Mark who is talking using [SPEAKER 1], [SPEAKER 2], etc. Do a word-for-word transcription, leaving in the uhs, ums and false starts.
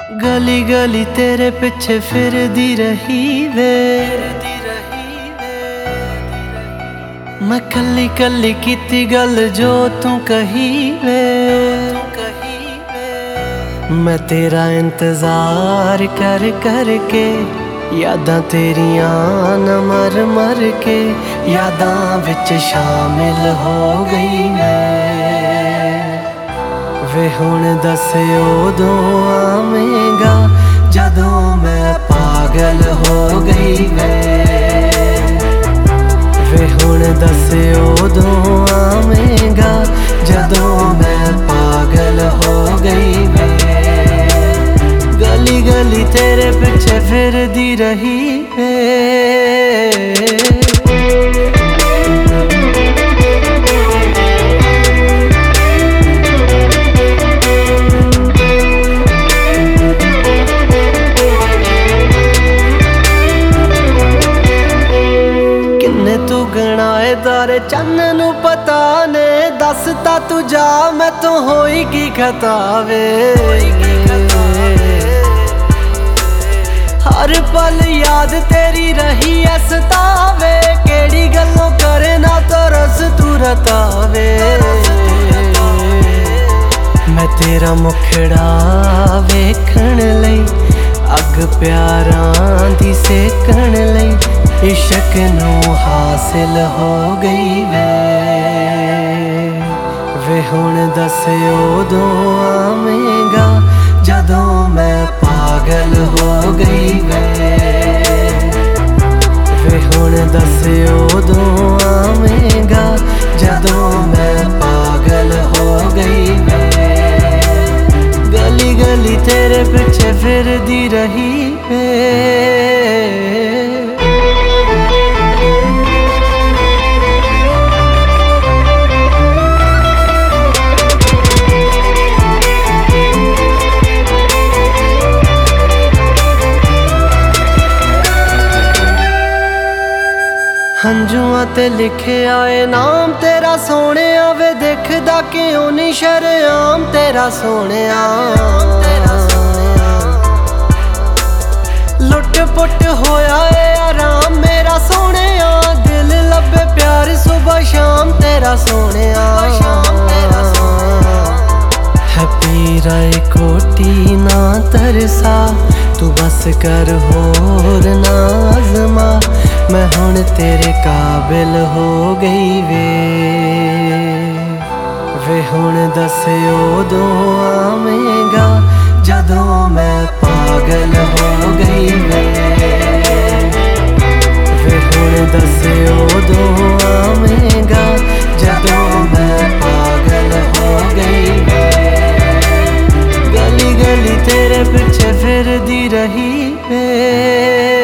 [SPEAKER 1] गली गली तेरे पिछे फिरदी रही वे, मैं कली कली कीती गल जो तू कही वे। मैं तेरा इंतजार कर कर के यादां तेरियां न मर मर के यादां विच शामिल हो गई मैं। वे हुण दस उदों आवेगा जदों मैं पागल हो गई मैं। वे हुण दस उदों आवेगा जदों मैं पागल हो गई मैं। गली गली तेरे पिछे फिरदी रही है। किन्ने तू गणाए तारे चन्न नू पता ने, दसता तू जा मैं तो होई की खतावे। हर पल याद तेरी रही है सतावे, केड़ी गल्लों करे ना तो रस तू रतावे। मैं तेरा मुखड़ा वेखण लई अग प्यारां दी सेकण लई इश्क नू हासिल हो गई वे। वे हुण दस उदों आवेगा जदों मैं पागल हो गई वे। वे हुण दस उदों आवेगा जदों मैं पागल हो गई वे। गली गली तेरे पिछे फिरदी रही है। हंजुआं ते लिखे आए नाम तेरा सोने वे, देखदा क्यों नहीं शरेआम तेरा सोने। लुट पुट होया है आराम मेरा सोने, दिल लबे प्यार सुबह शाम तेरा सोने। है पीरा कोटी ना तरसा तू बस कर होर ना आज़मा, मैं हुण तेरे काबिल हो गई वे। वे हुण दस उदों आवेगा जदों मैं पागल हो गई वे। वे हुण दस उदों आवेगा जदों मैं पागल हो गई वे। गली गली तेरे पिछे फिरदी रही है।